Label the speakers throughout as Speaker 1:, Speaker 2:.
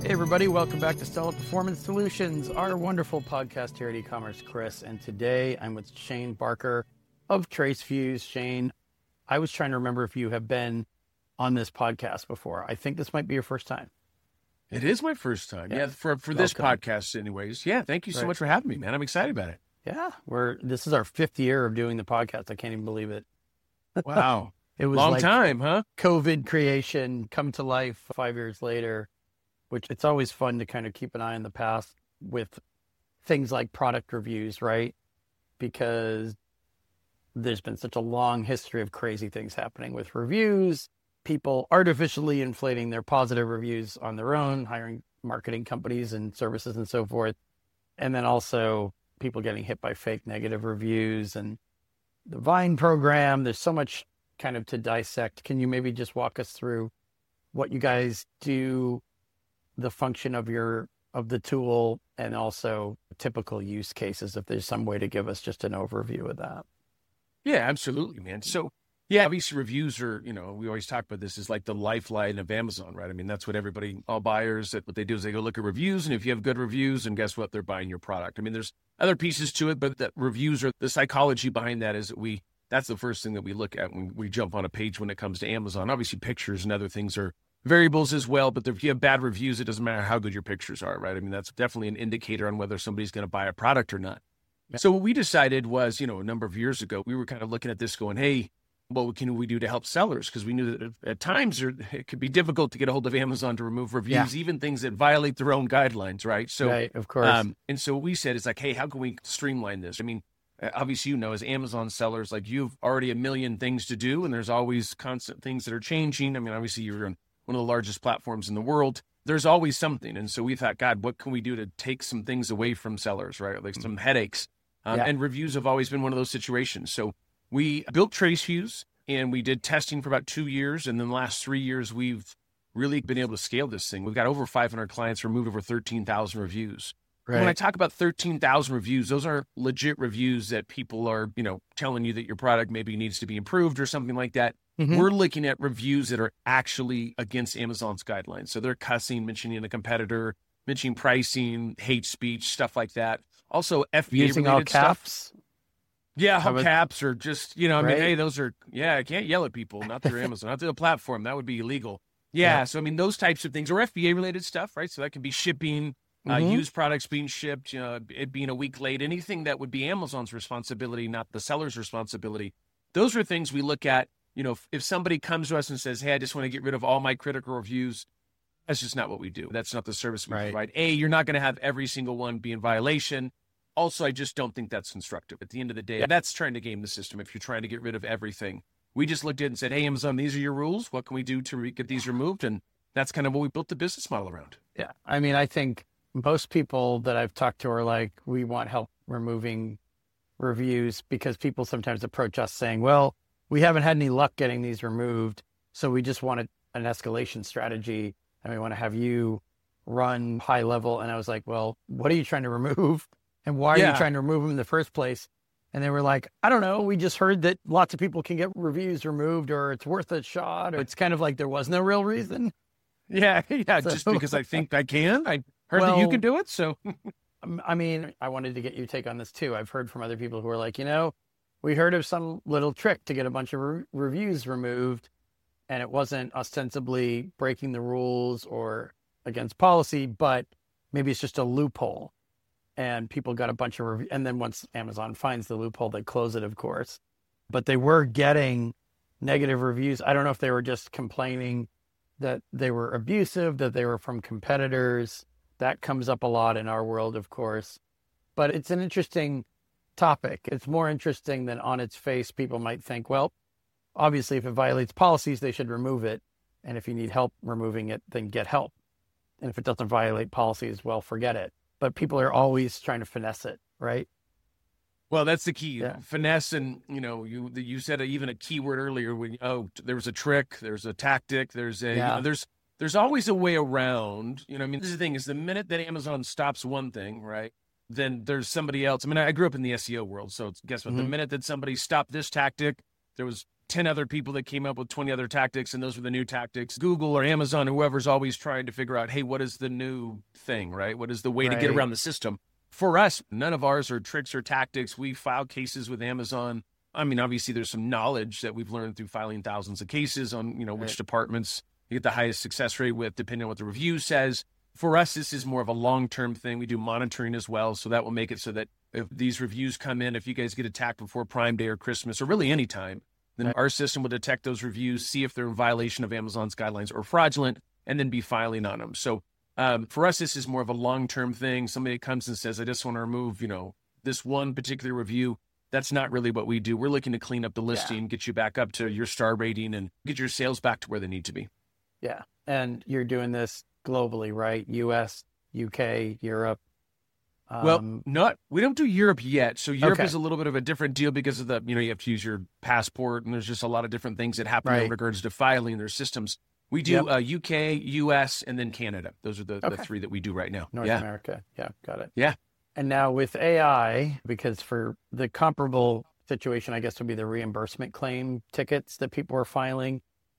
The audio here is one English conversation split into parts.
Speaker 1: Hey everybody, welcome back to Stellar Performance Solutions, our wonderful podcast here at e-commerce Chris. And today I'm with Shane Barker of TraceFuse. Shane, I was trying to remember if you have been on this podcast before. I think this might be your first time.
Speaker 2: It is my first time. Yeah, for this podcast anyways. Yeah, thank you so much for having me, man. I'm excited about it.
Speaker 1: Yeah, this is our 5th year of doing the podcast. I can't even believe it.
Speaker 2: Wow.
Speaker 1: It was
Speaker 2: long time, huh?
Speaker 1: COVID creation come to life 5 years later, which it's always fun to kind of keep an eye on the past with things like product reviews, right? Because there's been such a long history of crazy things happening with reviews, people artificially inflating their positive reviews on their own, hiring marketing companies and services and so forth. And then also people getting hit by fake negative reviews and the Vine program. There's so much kind of to dissect. Can you maybe just walk us through what you guys do, the function of the tool, and also typical use cases, if there's some way to give us just an overview of that?
Speaker 2: Yeah, absolutely, man. So yeah, obviously reviews are, we always talk about this is like the lifeline of Amazon, right? I mean, that's what all buyers, what they do is they go look at reviews, and if you have good reviews, and guess what? They're buying your product. I mean, there's other pieces to it, but that reviews are the psychology behind that is that's the first thing that we look at when we jump on a page when it comes to Amazon. Obviously pictures and other things are variables as well, but if you have bad reviews, it doesn't matter how good your pictures are, right? I mean, that's definitely an indicator on whether somebody's going to buy a product or not. Yeah. So what we decided was, a number of years ago, we were kind of looking at this going, hey, what can we do to help sellers? Because we knew that at times it could be difficult to get a hold of Amazon to remove reviews, even things that violate their own guidelines, right? So,
Speaker 1: right, of course.
Speaker 2: And so what we said is like, hey, how can we streamline this? I mean, obviously, as Amazon sellers, like you've already a million things to do, and there's always constant things that are changing. I mean, obviously you're on one of the largest platforms in the world. There's always something. And so we thought, God, what can we do to take some things away from sellers, right? Like some headaches. And reviews have always been one of those situations. So we built TraceFuse, and we did testing for about 2 years. And then the last 3 years, we've really been able to scale this thing. We've got over 500 clients, removed over 13,000 reviews. Right. When I talk about 13,000 reviews, those are legit reviews that people are, telling you that your product maybe needs to be improved or something like that. Mm-hmm. We're looking at reviews that are actually against Amazon's guidelines. So they're cussing, mentioning a competitor, mentioning pricing, hate speech, stuff like that. Also FBA
Speaker 1: using all caps.
Speaker 2: Stuff. Yeah, all caps or just, I mean, hey, those are, I can't yell at people, not through Amazon, not through the platform. That would be illegal. Yeah. So, I mean, those types of things or FBA related stuff, right? So that can be shipping, used products being shipped, it being a week late, anything that would be Amazon's responsibility, not the seller's responsibility. Those are things we look at. If somebody comes to us and says, hey, I just want to get rid of all my critical reviews, that's just not what we do. That's not the service we provide. You're not going to have every single one be in violation. Also, I just don't think that's constructive. At the end of the day, that's trying to game the system if you're trying to get rid of everything. We just looked at it and said, hey, Amazon, these are your rules. What can we do to get these removed? And that's kind of what we built the business model around.
Speaker 1: Yeah. I mean, I think most people that I've talked to are like, we want help removing reviews because people sometimes approach us saying, well, we haven't had any luck getting these removed. So we just wanted an escalation strategy and we want to have you run high level. And I was like, well, what are you trying to remove? And why are you trying to remove them in the first place? And they were like, I don't know. We just heard that lots of people can get reviews removed or it's worth a shot. Or it's kind of like there was no real reason.
Speaker 2: Yeah. Just because I think I can. I heard that you can do it. So,
Speaker 1: I mean, I wanted to get your take on this too. I've heard from other people who are like, we heard of some little trick to get a bunch of reviews removed, and it wasn't ostensibly breaking the rules or against policy, but maybe it's just a loophole. And people got a bunch of reviews. And then once Amazon finds the loophole, they close it, of course. But they were getting negative reviews. I don't know if they were just complaining that they were abusive, that they were from competitors. That comes up a lot in our world, of course. But it's an interesting topic. It's more interesting than on its face people might think, well, obviously if it violates policies, they should remove it. And if you need help removing it, then get help. And if it doesn't violate policies, well, forget it. But people are always trying to finesse it, right?
Speaker 2: Well, that's the key. Yeah. Finesse, and you said even a keyword earlier. When there was a trick, there's a tactic, there's there's always a way around. I mean, this is the thing: is the minute that Amazon stops one thing, right, then there's somebody else. I mean, I grew up in the SEO world, so guess what? Mm-hmm. The minute that somebody stopped this tactic, there was 10 other people that came up with 20 other tactics, and those were the new tactics. Google or Amazon, whoever's always trying to figure out, hey, what is the new thing, right? What is the way to get around the system? For us, none of ours are tricks or tactics. We file cases with Amazon. I mean, obviously, there's some knowledge that we've learned through filing thousands of cases on, which departments you get the highest success rate with, depending on what the review says. For us, this is more of a long-term thing. We do monitoring as well, so that will make it so that if these reviews come in, if you guys get attacked before Prime Day or Christmas, or really any time, then our system will detect those reviews, see if they're in violation of Amazon's guidelines or fraudulent, and then be filing on them. So for us, this is more of a long-term thing. Somebody comes and says, I just want to remove, this one particular review. That's not really what we do. We're looking to clean up the listing, get you back up to your star rating, and get your sales back to where they need to be.
Speaker 1: Yeah. And you're doing this globally, right? US, UK, Europe.
Speaker 2: We don't do Europe yet. So Europe is a little bit of a different deal because of you have to use your passport, and there's just a lot of different things that happen in regards to filing their systems. We do UK, US, and then Canada. Those are the three that we do right now.
Speaker 1: North America. Yeah, got it.
Speaker 2: Yeah.
Speaker 1: And now with AI, because for the comparable situation, I guess would be the reimbursement claim tickets that people were filing,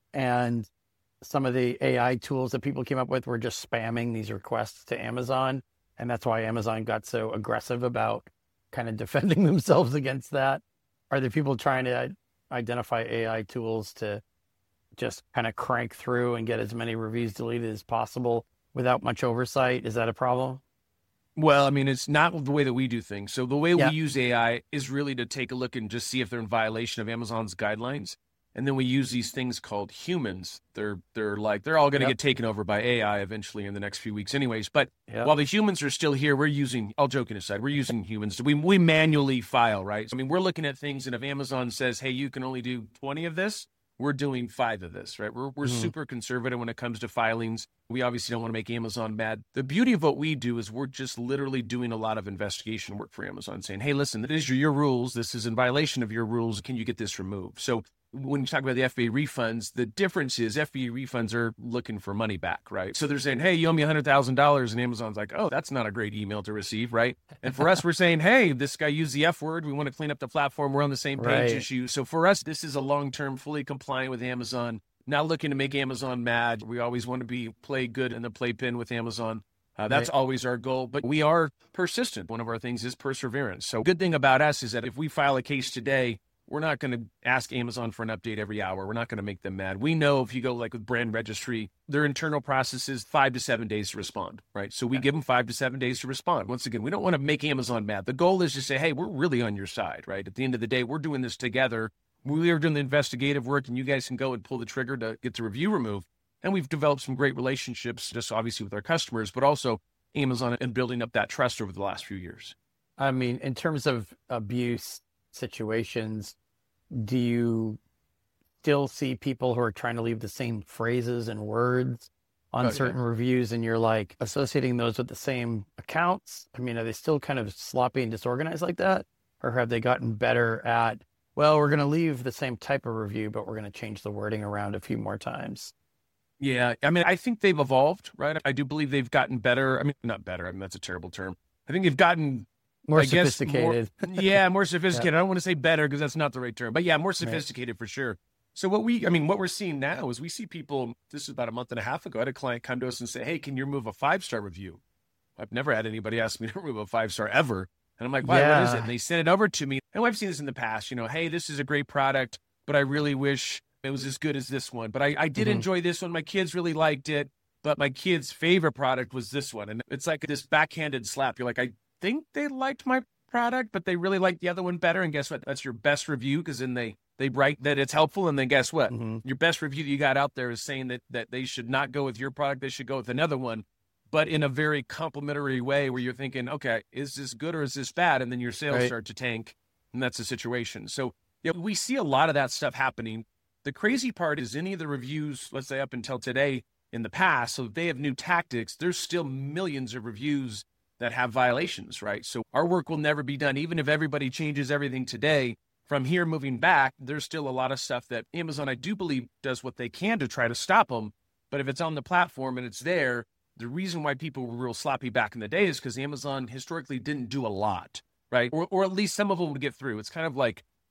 Speaker 1: and some of the AI tools that people came up with were just spamming these requests to Amazon. And that's why Amazon got so aggressive about kind of defending themselves against that. Are there people trying to identify AI tools to just kind of crank through and get as many reviews deleted as possible without much oversight? Is that a problem?
Speaker 2: Well, I mean, it's not the way that we do things. So the way we use AI is really to take a look and just see if they're in violation of Amazon's guidelines. And then we use these things called humans. They're all going to get taken over by AI eventually in the next few weeks anyways. But while the humans are still here, we're using, all joking aside, we're using humans. We manually file, right? I mean, we're looking at things, and if Amazon says, hey, you can only do 20 of this, we're doing 5 of this, right? We're super conservative when it comes to filings. We obviously don't want to make Amazon mad. The beauty of what we do is we're just literally doing a lot of investigation work for Amazon, saying, hey, listen, these are your rules. This is in violation of your rules. Can you get this removed? So when you talk about the FBA refunds, the difference is FBA refunds are looking for money back, right? So they're saying, hey, you owe me $100,000. And Amazon's like, oh, that's not a great email to receive, right? And for us, we're saying, hey, this guy used the F word. We want to clean up the platform. We're on the same page issue. So for us, this is a long-term, fully compliant with Amazon, not looking to make Amazon mad. We always want to play good in the playpen with Amazon. That's always our goal, but we are persistent. One of our things is perseverance. So good thing about us is that if we file a case today, we're not going to ask Amazon for an update every hour. We're not going to make them mad. We know if you go like with brand registry, their internal process is 5 to 7 days to respond, right? So we give them 5 to 7 days to respond. Once again, we don't want to make Amazon mad. The goal is to say, hey, we're really on your side, right? At the end of the day, we're doing this together. We are doing the investigative work, and you guys can go and pull the trigger to get the review removed. And we've developed some great relationships, just obviously with our customers, but also Amazon and building up that trust over the last few years.
Speaker 1: I mean, in terms of abuse situations, do you still see people who are trying to leave the same phrases and words on certain reviews, and you're like associating those with the same accounts? I mean, are they still kind of sloppy and disorganized like that? Or have they gotten better at, well, we're going to leave the same type of review, but we're going to change the wording around a few more times?
Speaker 2: Yeah. I mean, I think they've evolved, right? I do believe they've gotten better. I mean, not better. I mean, that's a terrible term. I think they've gotten
Speaker 1: more sophisticated.
Speaker 2: More sophisticated. I don't want to say better because that's not the right term, but more sophisticated for sure. So what we're seeing now is we see people, this is about a month and a half ago, I had a client come to us and say, hey, can you remove a 5-star review? I've never had anybody ask me to remove a 5-star ever. And I'm like, why, what is it? And they sent it over to me. And I've seen this in the past, hey, this is a great product, but I really wish it was as good as this one. But I did enjoy this one. My kids really liked it, but my kid's favorite product was this one. And it's like this backhanded slap. You're like, I think they liked my product, but they really liked the other one better. And guess what? That's your best review, because then they write that it's helpful. And then guess what? Your best review that you got out there is saying that they should not go with your product. They should go with another one, but in a very complimentary way where you're thinking, okay, is this good or is this bad? And then your sales start to tank, and that's the situation. So we see a lot of that stuff happening. The crazy part is any of the reviews, let's say up until today in the past, so if they have new tactics, there's still millions of reviews that have violations, right? So our work will never be done. Even if everybody changes everything today, from here moving back, there's still a lot of stuff that Amazon, I do believe, does what they can to try to stop them. But if it's on the platform and it's there, the reason why people were real sloppy back in the day is because Amazon historically didn't do a lot, right? Or at least some of them would get through. It's kind of like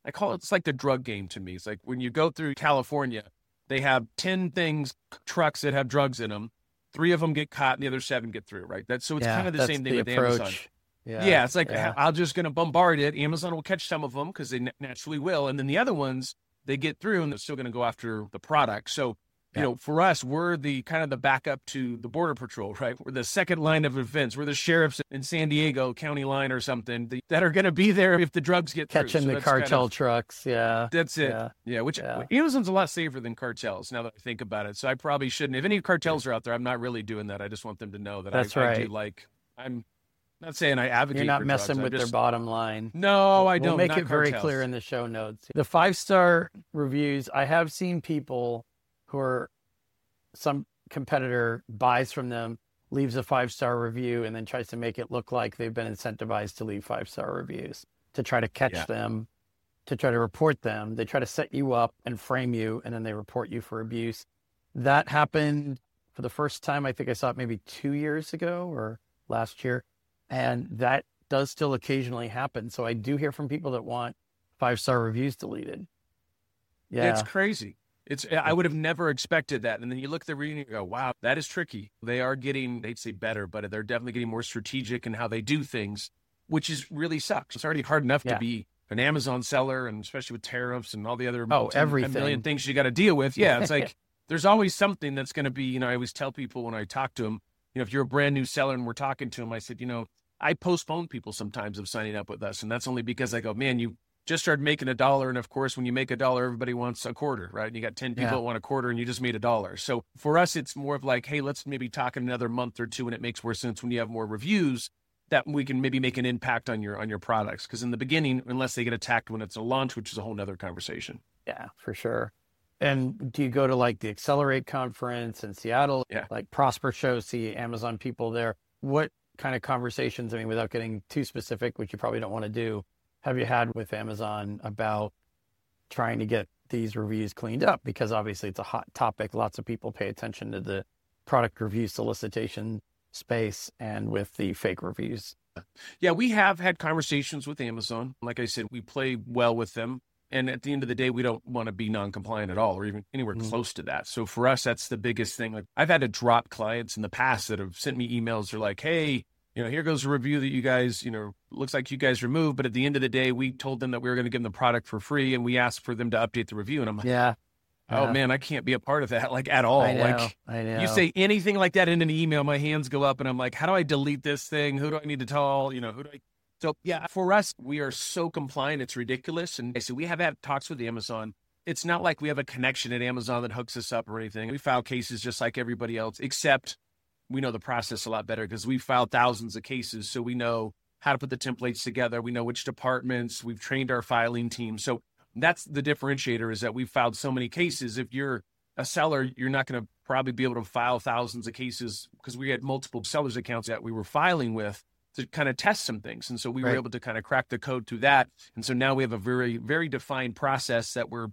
Speaker 2: I call it, it's like the drug game to me. It's like when you go through California, they have 10 trucks that have drugs in them. 3 of them get caught and the other 7 get through, right? So it's kind of the same thing with Amazon. Yeah, it's like, I'm just going to bombard it. Amazon will catch some of them because they naturally will. And then the other ones, they get through and they're still going to go after the product. So, you know, for us, we're the kind of the backup to the Border Patrol, right? We're the second line of defense. We're the sheriffs in San Diego County line or something that are going to be there if the drugs get
Speaker 1: catching
Speaker 2: through.
Speaker 1: The cartel trucks. Yeah.
Speaker 2: That's it. Yeah. Which Amazon's a lot safer than cartels now that I think about it. So I probably shouldn't. If any cartels are out there, I'm not really doing that. I just want them to know that
Speaker 1: That's
Speaker 2: I do I'm not saying I advocate.
Speaker 1: You're not
Speaker 2: for
Speaker 1: messing
Speaker 2: drugs.
Speaker 1: with their bottom line.
Speaker 2: No, I don't.
Speaker 1: We'll make
Speaker 2: not
Speaker 1: it very
Speaker 2: cartels.
Speaker 1: clear in the show notes. The 5-star reviews, I have seen people who are, some competitor buys from them, leaves a 5-star review, and then tries to make it look like they've been incentivized to leave 5-star reviews to try to catch them, to try to report them. They try to set you up and frame you, and then they report you for abuse. That happened for the first time. I think I saw it maybe 2 years ago or last year. And that does still occasionally happen. So I do hear from people that want 5-star reviews deleted. Yeah.
Speaker 2: It's crazy. I would have never expected that. And then you look at the reading and you go, wow, that is tricky. They are getting, they'd say better, but they're definitely getting more strategic in how they do things, which is really sucks. It's already hard enough to be an Amazon seller, and especially with tariffs and all the other
Speaker 1: everything.
Speaker 2: a million things you got to deal with. Yeah, it's like there's always something that's going to be, I always tell people when I talk to them, if you're a brand new seller and we're talking to them, I said, I postpone people sometimes of signing up with us. And that's only because I go, man, you just started making $1. And of course, when you make $1, everybody wants a quarter, right? And you got 10 people that want a quarter and you just made $1. So for us, it's more of like, hey, let's maybe talk in another month or two. And it makes more sense when you have more reviews that we can maybe make an impact on your products. Because in the beginning, unless they get attacked when it's a launch, which is a whole nother conversation.
Speaker 1: Yeah, for sure. And do you go to like the Accelerate conference in Seattle?
Speaker 2: Yeah.
Speaker 1: Like Prosper Show, see Amazon people there. What kind of conversations, without getting too specific, which you probably don't want to do, have you had with Amazon about trying to get these reviews cleaned up? Because obviously it's a hot topic. Lots of people pay attention to the product review solicitation space and with the fake reviews.
Speaker 2: Yeah, we have had conversations with Amazon. Like I said, we play well with them. And at the end of the day, we don't want to be non-compliant at all or even anywhere close to that. So for us, that's the biggest thing. Like I've had to drop clients in the past that have sent me emails. They're like, hey, here goes a review that you guys, looks like you guys removed. But at the end of the day, we told them that we were going to give them the product for free and we asked for them to update the review. And I'm like, oh man, I can't be a part of that like at all.
Speaker 1: I know.
Speaker 2: You say anything like that in an email, my hands go up and I'm like, how do I delete this thing? Who do I need to tell? So yeah, for us, we are so compliant. It's ridiculous. And so we have had talks with Amazon. It's not like we have a connection at Amazon that hooks us up or anything. We file cases just like everybody else, except we know the process a lot better because we filed thousands of cases. So we know how to put the templates together. We know which departments. We've trained our filing team. So that's the differentiator, is that we've filed so many cases. If you're a seller, you're not going to probably be able to file thousands of cases because we had multiple sellers accounts that we were filing with to kind of test some things. And so we were able to kind of crack the code through that. And so now we have a very, very defined process that we're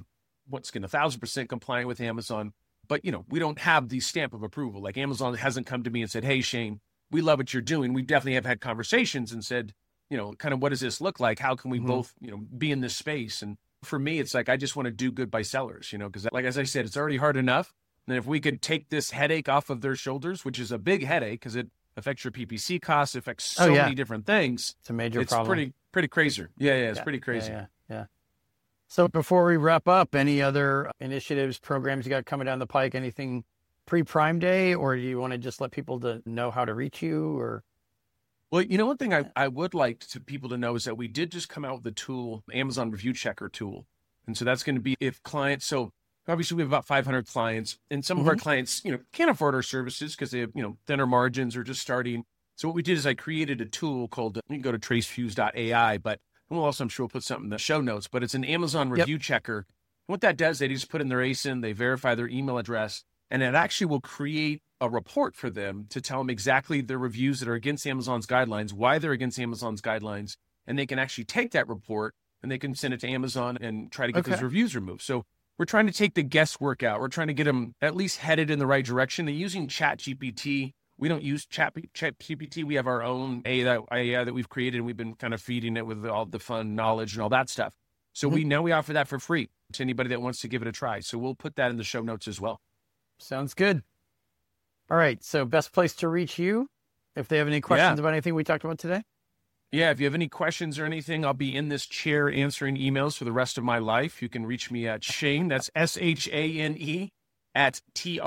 Speaker 2: 1,000% compliant with Amazon. But, we don't have the stamp of approval. Like Amazon hasn't come to me and said, hey, Shane, we love what you're doing. We definitely have had conversations and said, kind of what does this look like? How can we both, be in this space? And for me, it's like, I just want to do good by sellers, because like, as I said, it's already hard enough. And if we could take this headache off of their shoulders, which is a big headache because it affects your PPC costs, affects so many different things.
Speaker 1: It's a major problem.
Speaker 2: It's pretty crazy. Yeah, it's pretty crazy.
Speaker 1: Yeah. So before we wrap up, any other initiatives, programs you got coming down the pike, anything pre-Prime Day, or do you want to just let people to know how to reach you? Or
Speaker 2: Well, one thing I would like people to know is that we did just come out with a tool, Amazon Review Checker tool. And so that's going to be if clients, so obviously we have about 500 clients, and some of our clients, can't afford our services because they have, thinner margins or just starting. So what we did is I created a tool called, you can go to tracefuse.ai, but we'll also, I'm sure we'll put something in the show notes, but it's an Amazon Review Checker. And what that does, they just put in their ASIN, they verify their email address, and it actually will create a report for them to tell them exactly the reviews that are against Amazon's guidelines, why they're against Amazon's guidelines, and they can actually take that report and they can send it to Amazon and try to get those reviews removed. So we're trying to take the guesswork out. We're trying to get them at least headed in the right direction. They're using ChatGPT. We don't use ChatGPT. We have our own AI that we've created, and we've been kind of feeding it with all the fun knowledge and all that stuff. So we know we offer that for free to anybody that wants to give it a try. So we'll put that in the show notes as well.
Speaker 1: Sounds good. All right. So best place to reach you if they have any questions about anything we talked about today?
Speaker 2: Yeah, if you have any questions or anything, I'll be in this chair answering emails for the rest of my life. You can reach me at Shane, that's SHANE, at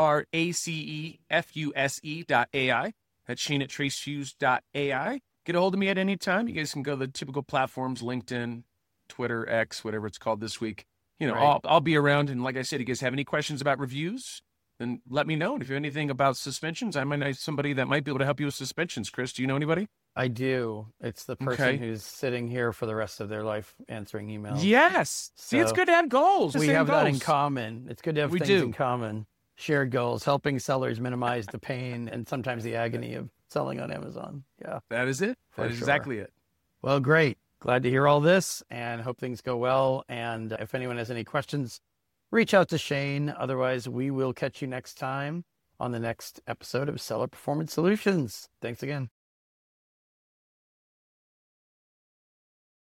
Speaker 2: TRACEFUSE.ai. That's Shane at tracefuse.ai. Get a hold of me at any time. You guys can go to the typical platforms, LinkedIn, Twitter, X, whatever it's called this week. I'll be around. And like I said, you guys have any questions about reviews, then let me know. And if you have anything about suspensions, I might know somebody that might be able to help you with suspensions. Chris, do you know anybody?
Speaker 1: I do. It's the person who's sitting here for the rest of their life answering emails.
Speaker 2: Yes. See, it's good to have goals.
Speaker 1: We have that in common. It's good to have things in common. Shared goals, helping sellers minimize the pain and sometimes the agony of selling on Amazon. Yeah.
Speaker 2: That is it. That is exactly it.
Speaker 1: Well, great. Glad to hear all this and hope things go well. And if anyone has any questions, reach out to Shane. Otherwise, we will catch you next time on the next episode of Seller Performance Solutions. Thanks again.